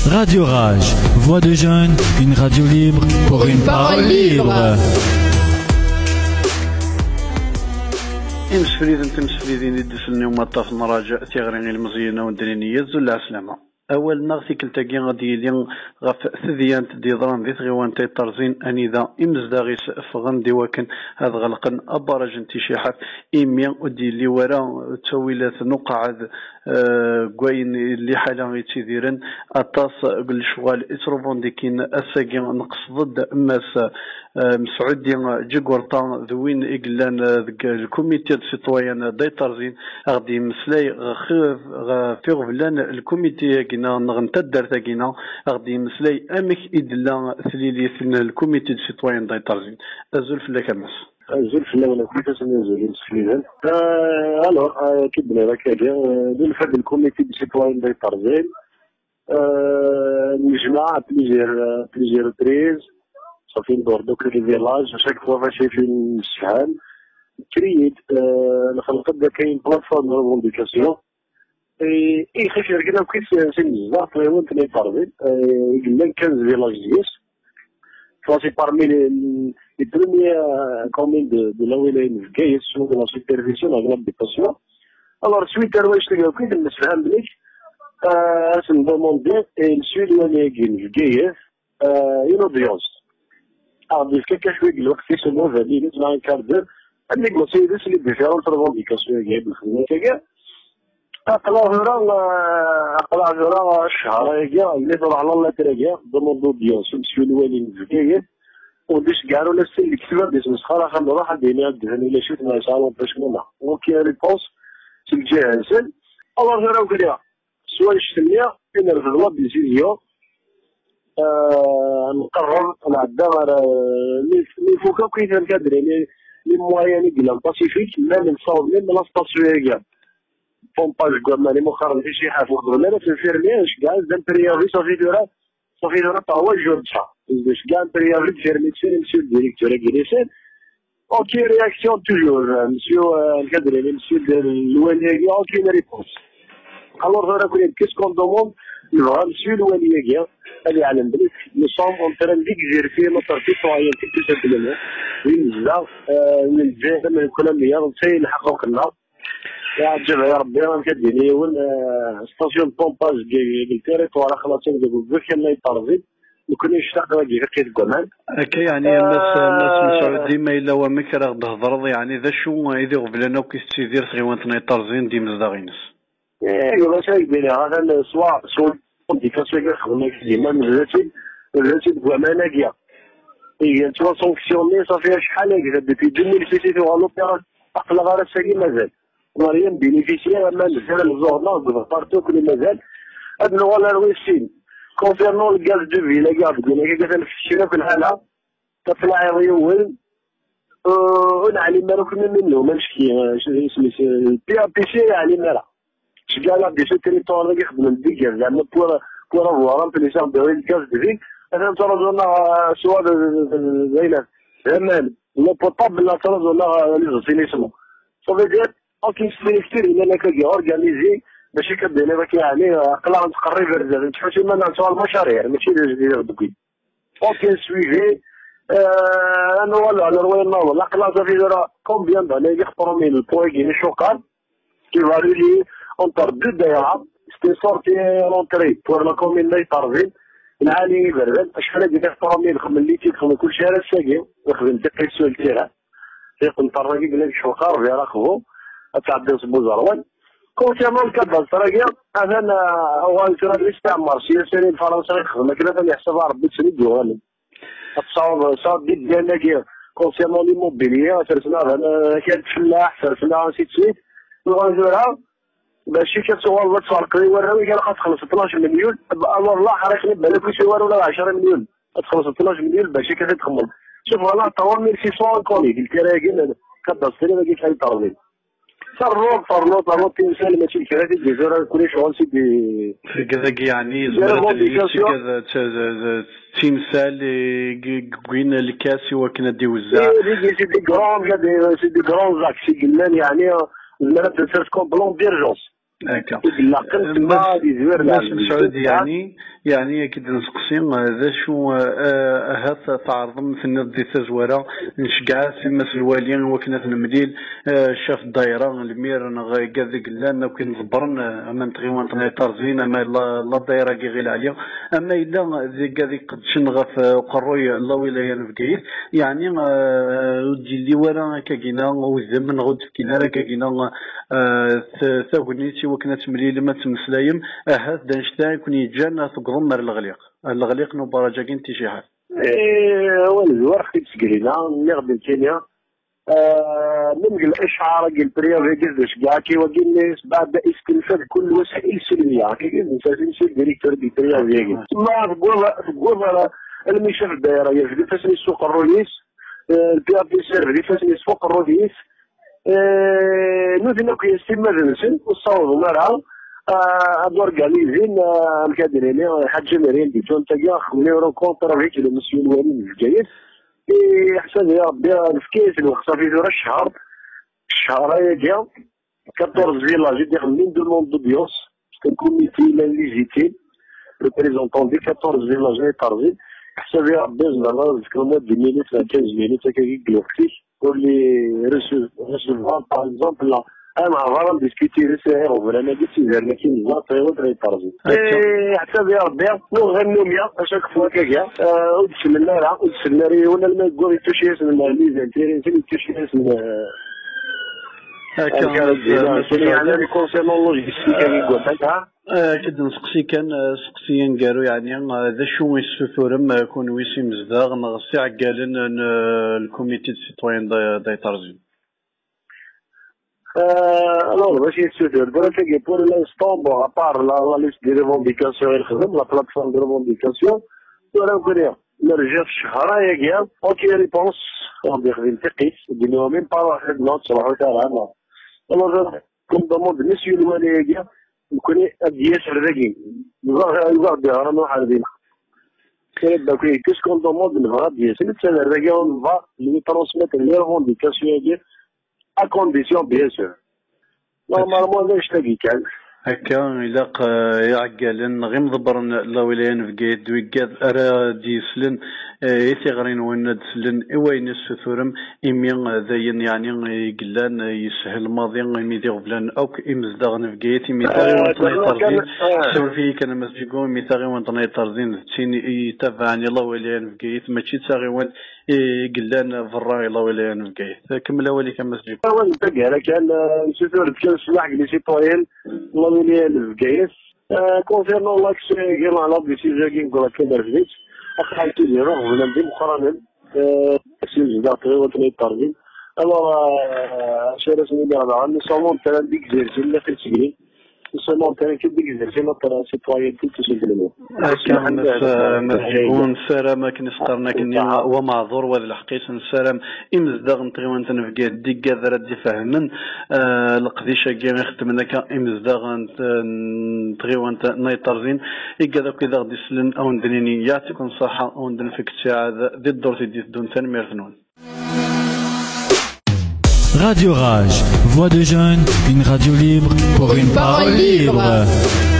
Radio Rage, voix de jeunes, une radio libre pour une parole libre. تمسفريدين يدسلني ومطاف المراجع تيغرين المزينة والدرينية زول العسلامة. أول نغسي كلتاكي غادي يلين غف ثديان تديضران ذي ثغيوان تيطرزين أنيذا إمزداغيس فغن ديواكن هذا غلقن أبارج انتشاحات إيميان ودي اللي وراء تاويلات نقعد قوين اللي حالا يتيذيرن أطاس قل شغال إتروفون ديكين أساقي نقص ضد أماس مسعودي جيكورطان ذوين إقلان الكوميتي السيطويان دايطرزين غادي مسلاي في غفلان الكوميتي كينا نغنتدر تاكينا غادي مسلاي أمك إدلا ثليلي في الكوميتي السيطويان دايطرزين أزول في الكامس زول في الأول كيفاش نزول مسكينة ألوغ كيبنا لك دون فهاد الكوميتي السيطويان دايطرزين نجمع بليزير تريز صافي ندور دوك لي فيلاج شاك فوا فاش في الشحال كرييت نخلق دا كاين بلاتفورم روفونديكاسيون اي خاف ركنا كيف سين بزاف وانت لي طاربين قلنا 15 فيلاج ديس فاسي بارمي لي بروميير كومين دو لا ولايين في كايس سو لا سوبرفيسيون اغلب دي باسيون الوغ سويت واش تلقاو كيف نسفهم بليك اسم دوموندي السويد وليكين في كايس اون اودينس عندي كيكا شويه الوقت في سمو فاليديت مع كاردر اللي قلتي ديس اللي ديفيرونت ريفونديكاسيون جايب الخدمه كاع أقلع جرا الشهر يجا اللي طلع على الله ترجع ضمن ديونس مسيو الوالين زكية وديش قالوا لنا السن اللي كتبها ديس مسخرة خلنا راح دينا الدهن إلا شفت ما يسألوا باش منا وكي ريبونس في الجهاز الله جرا وكذا سواء الشتمية إن الغدوة ديسيزيون نقرر نعدها لي فوكا كيف نكادر يعني لي موياني قلنا باسيفيك ما نصاوب من لاستاسيون بومباج قلنا لي مؤخرا في شي حافظ ولا في الفيرمياج كاع دام بريافي صافي دورا تا هو جورجا باش كاع بريافي فيرمي تسير مسيو الديريكتور كيريسان اوكي رياكسيون توجور مسيو الكادري مسيو الوالي اوكي ريبونس الوغ راه كاين كيسكون دوموند نبغى مسيو الوالي اللي يعلم بلي نو سوم اون تران ديكزيرفي نوتر سيتويان كي تسبلنا وين بزاف من الجهه من الكولومبيا نسيل حقوقنا يا جماعة يا ربي راه كديني وين ستاسيون بومباج ديال التيريتوار خلاص نقولوا بك الله يطرزي وكنا يشتاق واجي غير كمان هكا يعني الناس مسعود ديما الا هو مكره تهضر يعني ذا شو يدي غبلنا وكيستيدير صغيوانتنا يطرزين ديما زداغينس ايوا شايف بين هذا سوا ديكاسيون كاع خدمنا ديما مزاتي بامانه كاع هي تو سونكسيوني صافي شحال هكذا ديبي 2006 في لوبيرا عقل غير الساكي مازال مريم بينيفيسيير اما نزال الزورنال بارتو كل مازال هاد الوغ الرويسين كونسيرنون الغاز دو في لا كاع قلنا كاع تنفشينا في الحاله تطلع يوم ونعلم مالك منه ماشي اسمي البي ا بي سي يعني مالا شكال دي سو تريتور اللي يخدم الديكا زعما بور فوار في لي سام دو الغاز دو في انا ترجعنا سؤال زينا زمان لو بوطابل لا ترجعنا لي زينيسمو صافي دير اوكي سيكتير الا كاكي اورغانيزي باش كدير لك يعني قلا تقري برزاز تحوسي من نتوى المشاريع ماشي ديال دوكي اوكي سويفي انا ولا على روي النور لا قلا صافي راه كومبيان دا لي يخطروا من البويغي لي شوكال كي فالولي اونتر دو دايره ستي سورتي رونتري بور لا كومين لي طارفين العالي برزاز شحال هادي يخطروا من خمم لي تيخدم كلشي على الساقي وخدم تقيسو التيران يقول طرقي قال لك شوكار في راكبو تعدي صبو زروان كونتيرنون كذا الطريقه انا هو الاستعمار سياسي فرنسا يخدم كذا اللي يحسبها ربي تسند وغالب تصاوب صاد ديالنا كي كونتيرنون ليموبيليير فرسنا كانت فلاح فرسنا نسيت سويت نغادرها باش كتصور تفرقي وراوي قال غتخلص 12 مليون والله حريقني بالك شي ولا 10 مليون تخلص 12 مليون باش كتخمم شوف والله طوال 1600 كوني قلت لها كاين كتصري ما كاينش يطربي فرنوط تنسال ماشي الكراتي الجزائر كل شغل سيدي كذا يعني زعما كذا تمثال كوين الكاسي وكنا ديوزا سيدي كرون زاك سي قلنا يعني المرات تسير كوم بلون ديرجونس هكا مسعود يعني يعني كي نسقسي ذا شو هذا تعرض في النادي تزوره نشجع في مثل الوالي وكنا المديل شاف الدائره المير كذا قلنا وكن صبرن اما نتغيوان طنيطار زين اما لا الدائره كي غير عليا اما الا ذي كذا قد شنغ في قروي الله ولايه نفكيت يعني اللي ورا كاكينا وزمن غد كينا كاكينا ثاغنيتي وكنا تمليل ما تمسلايم هذا دانشتا يكون يجانا تقضم مر الغليق نبارجا كنتي شي حاجه والزوار خيت سكرينا نغد كينيا من الاشعار قال بريا فيجز كاع كي وقال بعد استنفاذ كل وسائل السلميه كي قال نسال ديريكتور دي بريا فيجز ما تقول المشاف الدائره يجري فاسني السوق الرئيس البي ار دي سير اللي فاسني السوق الرئيس نودي نوكي يستمر نسن والصوت مرعى اورغانيزين الكادرين حاجه مريم دي تون تاع 5 يورو كونتر هيك المسيو الوالي الجايز احسن يا ربي الفكيس الوقت في دور الشهر جا 14 فيلاج يدير من دو موند دو بيوس كنكون ميتي ليجيتيم ريبريزونطون دي 14 فيلاج لي طارزين حسب يا ربي زعما ذكر مود 10 مينوت 15 مينوت هكا كيقلوكتي واللي ريسيفون باغ اكزومبل لا انا غير ديسكوتي رسائل ولا ما قلتش زعما كاين زاط غير طارزين حسب يا ربي نغنوا ميا اشاك فوا كاكا ودسمنا راه ودسمنا ري ولا ما يقول تشي اسم الميزان تيري تشي اسم يعني الكونسيرنون لوجيستيك كي يقول هكا كد نسقسي كان سقسيين قالوا يعني ذا شو يسفورم يكون ويسي مزداغ نغسي عقالن الكوميتي سيتوين داي تارزين alors باش يسفور دابا كي بور لانستون بون ابار لا ليست دي ريفونديكاسيون الخدم لا بلاتفورم دي ريفونديكاسيون ولا نقول نرجع في الشهر يا اوكي ريبونس اون دي خدم تقيس دينو ميم با واحد نوت صراحه انا alors كون دوموند مسيو الوالي يا نكون ادياس الرقي نظهر بها نروح على دينا كاين داكوي كيسكون دوموند نظهر دياس نتسنى الرقي ونظهر لي ترونسميت لي ريفونديكاسيون ديال ا كونديسيون بيان سور نورمالمون لا يشتاقي كان هكا إلا يعقلن غير مضبرن لا ولاية في قيد ويقاد أرا ديسلن يثغرين وين دسلن إوين السثورم إمي ذاين يعني يقلان يسهل ماضي ميدي غفلان أو إمزداغن في قيد ميثاغي وانطني طرزين سوى فيه كان مسجقون ميثاغي وانطني طرزين تين يتابعني لا ولاية في قيد ماشي تساغي وان يقلان فراغي لا ولاية في قيد كمل أولي كان مسجقون أول تقع كان سثور كان سلاح لسيطوين ولاية الفقايس كونسيرنون لاكس كاين على ديسيجن كي نقول لك كبر فيت اخايتي لي روح ولا ندير مقارنه سيل داطري وتني طارين الوغ شرسني دابا عندي صالون تاع ديك زيرتي اللي في السجين الصالون تاع كي ديك زيرتي لا ترى سيتوين كي تسجلوا كان مسجون سلام كني سقرنا كني ومعذور وهذا الحقيقه نسلام امزداغ نتغيوان تنفقا ديك قادر دي فهمن القديشه كي نخدمنا كا امزداغ نتغيوان نايطرزين يقدر كذا غدي سلن او ندنيني يعطيكم صحه او ندنفك الساعه ضد الدور دي دون تنميرثنون Radio Rage, voix de jeunes, une radio libre pour une parole libre.